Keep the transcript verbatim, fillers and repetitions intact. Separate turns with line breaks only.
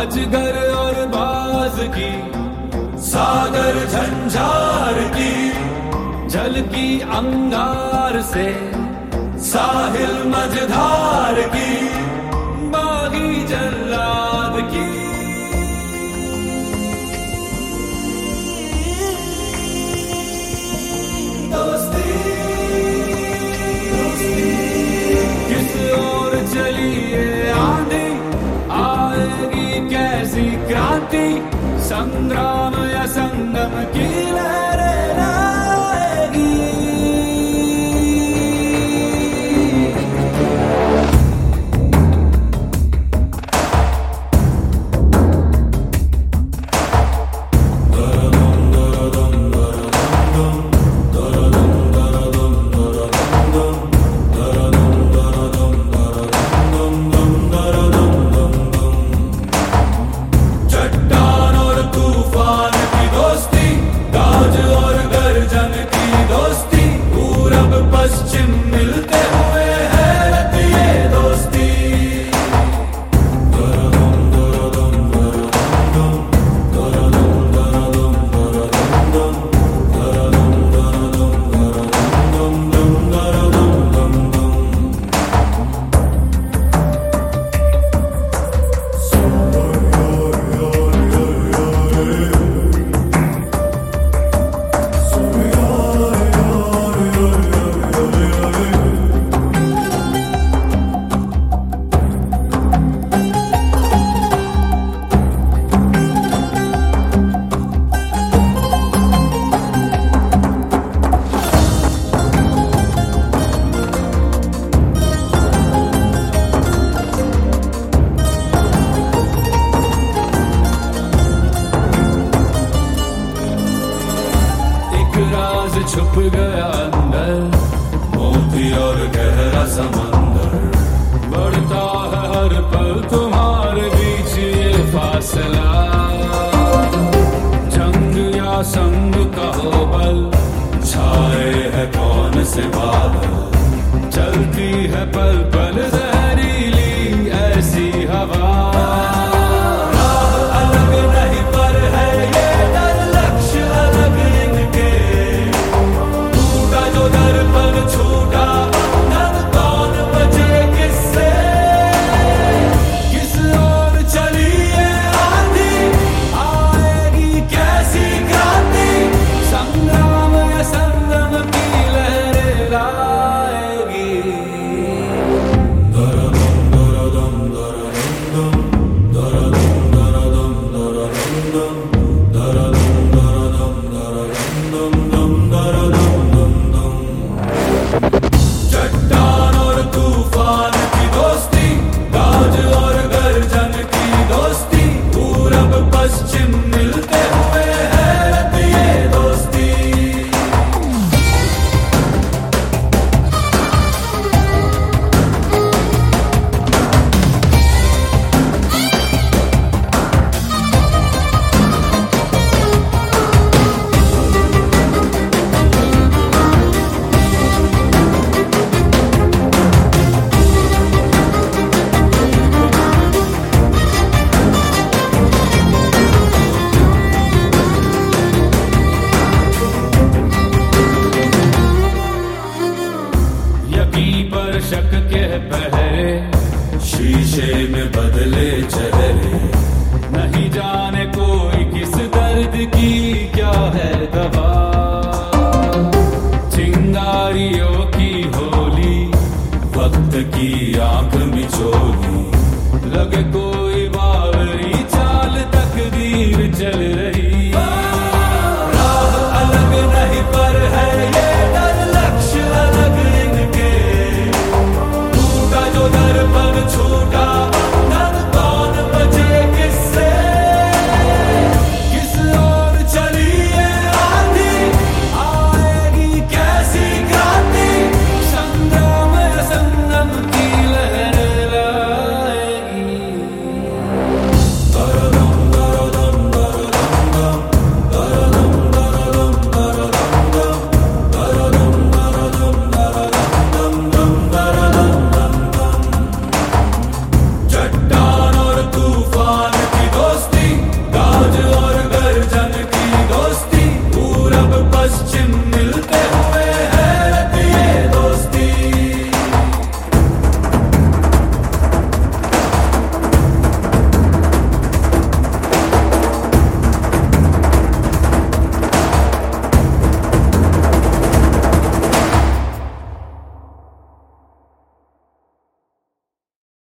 अजगर और बाज की, सागर झंझार की, झलकी अंगार से साहिल मझधार की, बागी जल्लाद की। दोस्ती किस ओर चली ये आंधी, आएगी कैसी क्रांति, संग्राम या संगम की लहरें लाएगी। छुप गया अंदर मोती और गहरा समंदर, बढ़ता है हर पल तुम्हारे बीच ये फासला, जंग या संग का हो बल, छाए है कौन से बात।